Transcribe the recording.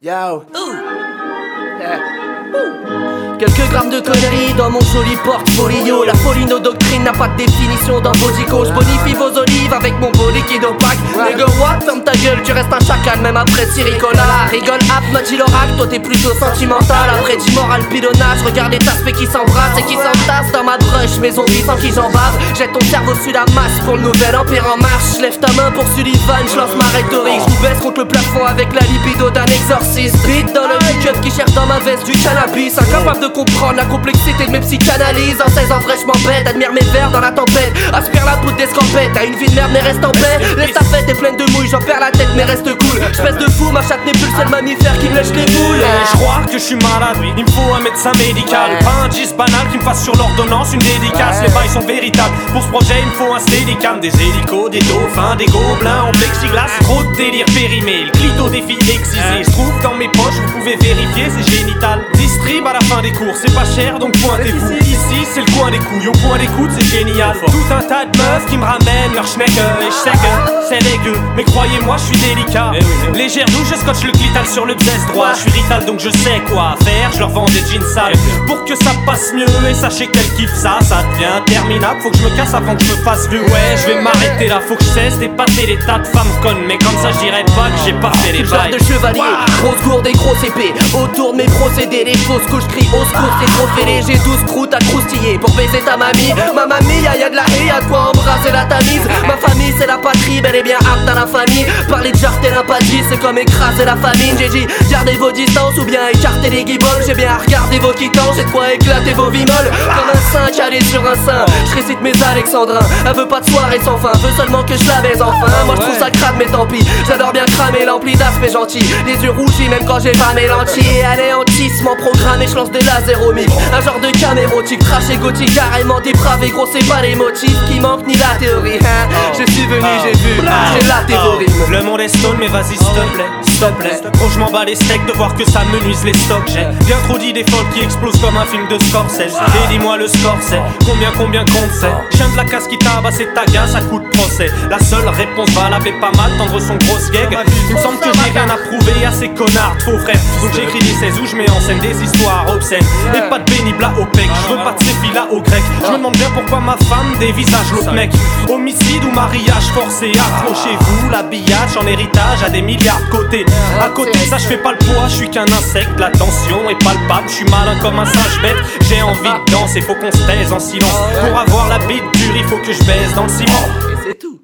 Yo. Quelques grammes de conneries dans mon joli portfolio. La folie, nos doctrines n'a pas de définition dans vos icônes. Je bonifie vos olives avec mon beau liquide opaque. Nigga what? Ferme ta gueule, tu restes un chacal même après Siricola. Rigole app, m'a dit l'oracle, toi t'es plutôt sentimental. Après du moral bidonnage, regarde les aspects qui s'embrassent et qui s'entassent dans ma brush. Mais zombies sans qui j'en bave. Jette ton cerveau sur la masse pour le nouvel empire en marche. Lève ta main pour Sullivan, je lance ma rhétorique. Je vous baisse contre le plafond avec la libido d'un exorciste. Beat dans le pick-up qui cherche dans ma veste du cannabis. Incapable de comprendre la complexité de mes psychanalyses. En 16 ans vrai je m'embête, admire mes vers dans la tempête. Aspire la poudre d'escampette, t'as une vie de merde mais reste en paix. Laisse ta fête est pleine de mouille, j'en perds la tête mais reste cool. J'pèse de fou, ma chatte n'est plus le seul mammifère qui me lèche les boules. Je crois que je suis malade, il me faut un médecin médical. Pas un gis banal qui me fasse sur l'ordonnance une dédicace. Les bails sont véritables, pour ce projet il me faut un steadicam. Des hélicos, des dauphins, des gobelins en plexiglas. Trop de délire périmé, le clito des filles excisées. Je trouve dans mes poches, vous pouvez vérifier, c'est génital. Distrib à la fin des cours, c'est pas cher donc pointez-vous. Ici c'est le coin des couilles, au point d'écoute c'est génial. Tout un tas de meufs qui me ramènent leur schneck et je sais que c'est dégueu, mais croyez-moi je suis délicat. Légère douche, je scotche le clital sur le bzès droit. Je suis rital donc je sais quoi faire, je leur vends des jeans sales pour que ça passe mieux. Et sachez qu'elle kiffe ça, ça devient interminable. Faut que je me casse avant que je me fasse vieux. Ouais je vais m'arrêter là, faut que je cesse d'épater les tas de femmes connes. Mais comme ça je dirais pas que j'ai pas fait les bails. Genre de chevalier, grosse gourde et grosse épée. Autour de mes procédés, les fausses couches crient au secours, c'est trop fêlé. J'ai 12 croûtes à croustiller pour baiser ta mamie. Ma mamie, y'a de la haie, y'a de quoi embrasser la tamise. Ma famille c'est la patrie, bel et bien apte à la famille. Parler de jarter l'empathie, c'est comme écraser la famine. J'ai dit gardez vos distances ou bien écartez les guibolles. J'ai bien regardé vos quittances, j'ai de quoi éclater vos vimoles. Comme un saint calé sur un sein, je récite mes alexandrins. Elle veut pas de soirée sans fin, veut seulement que je la baise enfin. Moi je trouve ça crade mais tant pis, j'adore bien cramer l'ampli d'aspect gentil. Les yeux rougis même quand j'ai pas mes lentilles. Anéantissement programmé, je lance des lasers au mic. Un genre de camérotique, trash et gothique, carrément dépravé. Gros c'est pas les motifs qui manquent ni la théorie hein. Je suis venu, j'ai vu, c'est la théorie. Le monde est stone mais vas-y s'il te plaît, s'il te plaît. Gros je m'en bats les steaks de voir que ça me nuise les stocks. J'ai bien trop d'idées folles qui explosent comme un film de Scorsese. Et dis-moi le score c'est combien compte c'est. Chien de la casse qui tabasse et t'agace à coup de procès. La seule réponse valable est pas mal, tendre son grosse gag. Il me semble que j'ai rien à prouver à ces connards de faux frères. Donc j'écris des 16 où je mets en scène des histoires obscènes. Et pas de pénible à OPEC, je veux pas de ces filles là au grec. Je me demande bien pourquoi ma femme dévisage l'autre mec. Homicide ou mariage forcé, accrochez-vous. L'habillage en héritage à des milliards de côtés. À côté de ça je fais pas le poids, je suis qu'un insecte. La tension est palpable, je suis malin comme un singe bête. J'ai envie de danser, faut qu'on se taise en silence. Pour avoir la bite dure il faut que je baise dans le ciment. Et c'est tout.